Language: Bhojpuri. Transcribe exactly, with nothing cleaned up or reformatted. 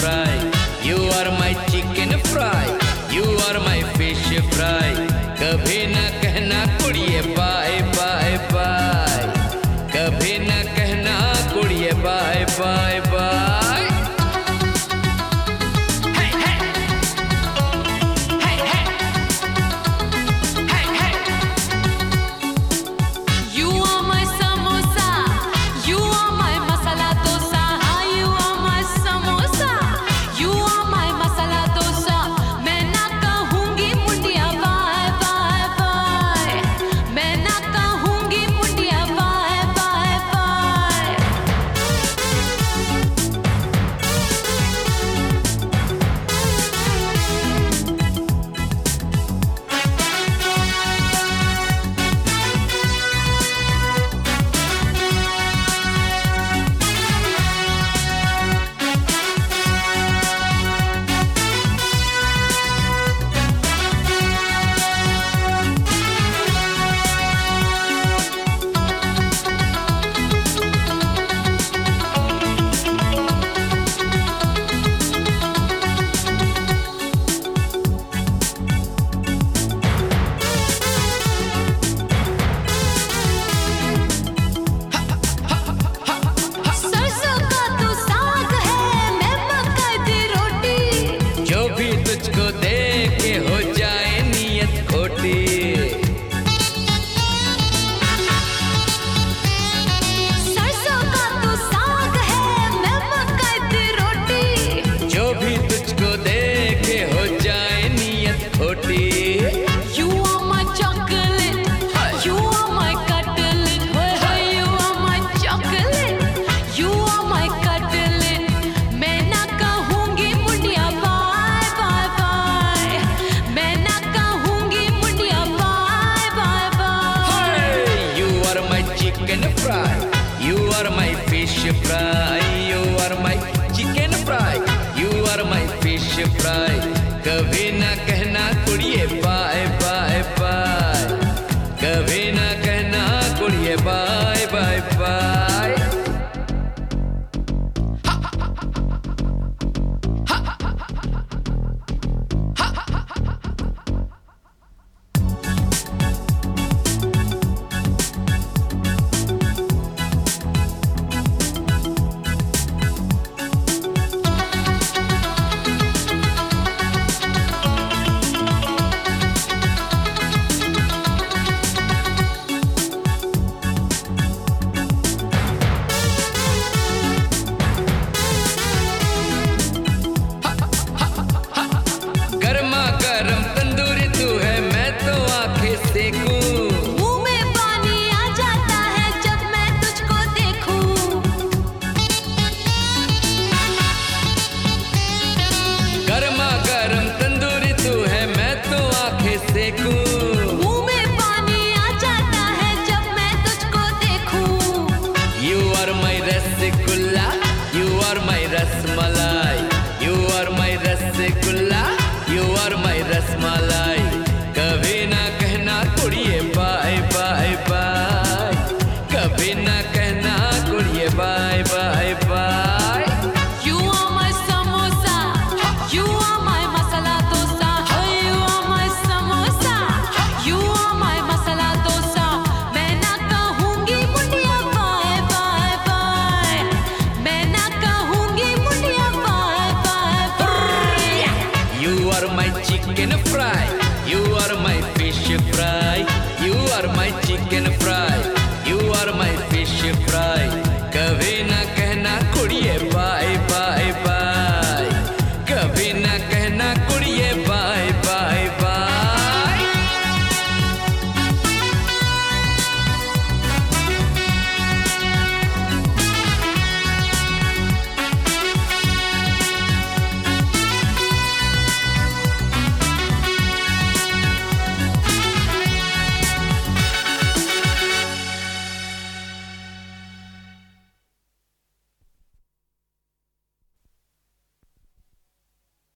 fry. You are my chicken fry. You are my fish fry. कभी न कहना कुड़िए बाय बाय बाय. कभी न कहना कुड़िए बाय बाय बाय. तुझको देख के हो जाए नियत खोटी. सरसों का तू साग है, मैं मकई दी रोटी. जो भी तुझको देख के हो जाए नियत खोटी. You are my chocolate, you are my cutlet. You are my chocolate, you are my cutlet. मैं ना कहूँगी मुंडिया बाय बाय बाय. मैं ना कहूँगी मुंडिया bye bye bye. You are my chicken fry. You are my fish fry. You are my chicken fry. You are my fish fry. कभी ना कहना कुड़िए बाय बाय बाय. कभी ना कहना कुड़िए बाय बाय बाय. गर्मा गर्म तंदूरी तू है, मैं तो आंखें सेकूं. मुंह में पानी आ जाता है जब मैं तुझको देखूं. गर्मा गर्म तंदूरी तू है, मैं तो आंखें सेकूं. मुंह में पानी आ जाता है जब मैं तुझको देखूं. You are my rasgulla. You are my rasmalai. You are my rasgulla. You are my rasmalai. कभी ना कहना कुड़िए बाय बाय बाय. कभी ना कहना कुड़िए bye bye bye. You are my samosa, you are my masala dosa. You are my samosa, you are my masala dosa. मैं ना कहूँगी मुंडिया बाय बाय बाय. मैं ना कहूँगी मुंडिया bye bye bye. You are my chicken fry. You are my fish fry. You are my chicken fry. You are my fish fry.